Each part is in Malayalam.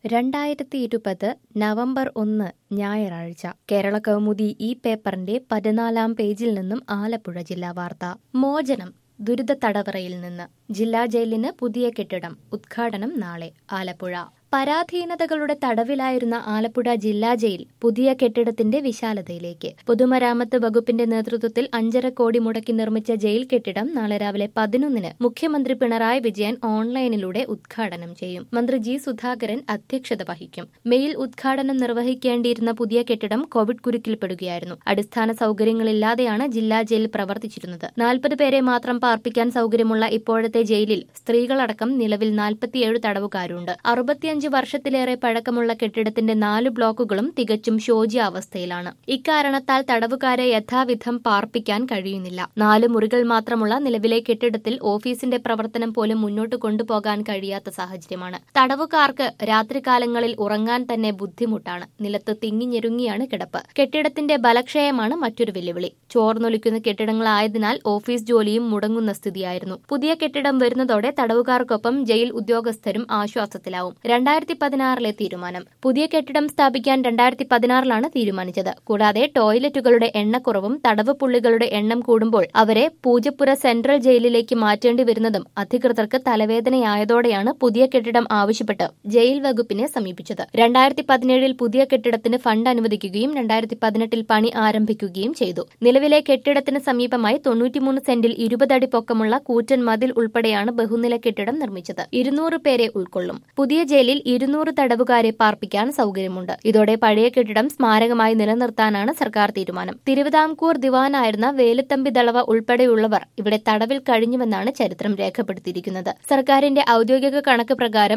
2020 നവംബർ 1 ഞായറാഴ്ച കേരളകൗമുദി ഈ പേപ്പറിന്റെ 14-ാം പേജിൽ നിന്നും ആലപ്പുഴ ജില്ലാ വാർത്ത. മോചനം ദുരിത തടവറയിൽ നിന്ന്. ജില്ലാ ജയിലിന് പുതിയ കെട്ടിടം. ഉദ്ഘാടനം നാളെ. ആലപ്പുഴ. പരാധീനതകളുടെ തടവിലായിരുന്ന ആലപ്പുഴ ജില്ലാ ജയിൽ പുതിയ കെട്ടിടത്തിന്റെ വിശാലതയിലേക്ക്. പൊതുമരാമത്ത് വകുപ്പിന്റെ നേതൃത്വത്തിൽ 5.5 കോടി മുടക്കി നിർമ്മിച്ച ജയിൽ കെട്ടിടം നാളെ രാവിലെ 11-ന് മുഖ്യമന്ത്രി പിണറായി വിജയൻ ഓൺലൈനിലൂടെ ഉദ്ഘാടനം ചെയ്യും. മന്ത്രി ജി സുധാകരൻ അധ്യക്ഷത വഹിക്കും. മെയിൽ ഉദ്ഘാടനം നിർവഹിക്കേണ്ടിയിരുന്ന പുതിയ കെട്ടിടം കോവിഡ് കുരുക്കിൽപ്പെടുകയായിരുന്നു. അടിസ്ഥാന സൗകര്യങ്ങളില്ലാതെയാണ് ജില്ലാ ജയിൽ പ്രവർത്തിച്ചിരുന്നത്. 40 പേരെ മാത്രം പാർപ്പിക്കാൻ സൗകര്യമുള്ള ഇപ്പോഴത്തെ ജയിലിൽ സ്ത്രീകളടക്കം നിലവിൽ 47 തടവുകാരുണ്ട്. 65 വർഷത്തിലേറെ പഴക്കമുള്ള കെട്ടിടത്തിന്റെ 4 ബ്ലോക്കുകളും തികച്ചും ശോച്യാവസ്ഥയിലാണ്. ഇക്കാരണത്താൽ തടവുകാരെ യഥാവിധം പാർപ്പിക്കാൻ കഴിയുന്നില്ല. 4 മുറികൾ മാത്രമുള്ള നിലവിലെ കെട്ടിടത്തിൽ ഓഫീസിന്റെ പ്രവർത്തനം പോലും മുന്നോട്ട് കൊണ്ടുപോകാൻ കഴിയാത്ത സാഹചര്യമാണ്. തടവുകാർക്ക് രാത്രികാലങ്ങളിൽ ഉറങ്ങാൻ തന്നെ ബുദ്ധിമുട്ടാണ്. നിലത്ത് തിങ്ങിഞ്ഞെരുങ്ങിയാണ് കിടപ്പ്. കെട്ടിടത്തിന്റെ ബലക്ഷയമാണ് മറ്റൊരു വെല്ലുവിളി. ചോർന്നൊലിക്കുന്ന കെട്ടിടങ്ങളായതിനാൽ ഓഫീസ് ജോലിയും മുടങ്ങുന്ന സ്ഥിതിയായിരുന്നു. പുതിയ കെട്ടിടം വരുന്നതോടെ തടവുകാർക്കൊപ്പം ജയിൽ ഉദ്യോഗസ്ഥരും ആശ്വാസത്തിലാവും. 2016-ലെ തീരുമാനം. പുതിയ കെട്ടിടം സ്ഥാപിക്കാൻ 2016-ലാണ് തീരുമാനിച്ചത്. കൂടാതെ ടോയ്ലറ്റുകളുടെ എണ്ണക്കുറവും തടവ് പുള്ളികളുടെ എണ്ണം കൂടുമ്പോൾ അവരെ പൂജപ്പുര സെൻട്രൽ ജയിലിലേക്ക് മാറ്റേണ്ടി വരുന്നതും അധികൃതർക്ക് തലവേദനയായതോടെയാണ് പുതിയ കെട്ടിടം ആവശ്യപ്പെട്ട് ജയിൽ വകുപ്പിനെ സമീപിച്ചത്. 2017-ൽ പുതിയ കെട്ടിടത്തിന് ഫണ്ട് അനുവദിക്കുകയും 2018-ൽ പണി ആരംഭിക്കുകയും ചെയ്തു. നിലവിലെ കെട്ടിടത്തിന് സമീപമായി 93 സെന്റിൽ 20 അടി പൊക്കമുള്ള കൂറ്റൻ മതിൽ ഉൾപ്പെടെയാണ് ബഹുനില കെട്ടിടം നിർമ്മിച്ചത്. 200 പേരെ ഉൾക്കൊള്ളും. പുതിയ ജയിലിൽ 200 തടവുകാരെ പാർപ്പിക്കാൻ സൗകര്യമുണ്ട്. ഇതോടെ പഴയ കെട്ടിടം സ്മാരകമായി നിലനിർത്താനാണ് സർക്കാർ തീരുമാനം. തിരുവിതാംകൂർ ദിവാനായിരുന്ന വേലുത്തമ്പി ദളവ ഉൾപ്പെടെയുള്ളവർ ഇവിടെ തടവിൽ കഴിഞ്ഞുവെന്നാണ് ചരിത്രം രേഖപ്പെടുത്തിയിരിക്കുന്നത്. സർക്കാരിന്റെ ഔദ്യോഗിക കണക്ക് പ്രകാരം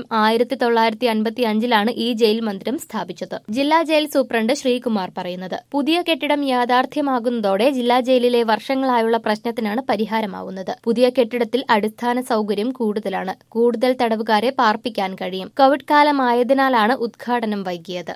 1955-ലാണ് ഈ ജയിൽ മന്ദിരം സ്ഥാപിച്ചത്. ജില്ലാ ജയിൽ സൂപ്രണ്ട് ശ്രീകുമാർ പറയുന്നത്. പുതിയ കെട്ടിടം യാഥാർത്ഥ്യമാകുന്നതോടെ ജില്ലാ ജയിലിലെ വർഷങ്ങളായുള്ള പ്രശ്നത്തിനാണ് പരിഹാരമാവുന്നത്. പുതിയ കെട്ടിടത്തിൽ അടിസ്ഥാന സൗകര്യം കൂടുതലാണ്. കൂടുതൽ തടവുകാരെ പാർപ്പിക്കാൻ കഴിയും. കോവിഡ് കാലമായതിനാലാണ് ഉദ്ഘാടനം വൈകിയത്.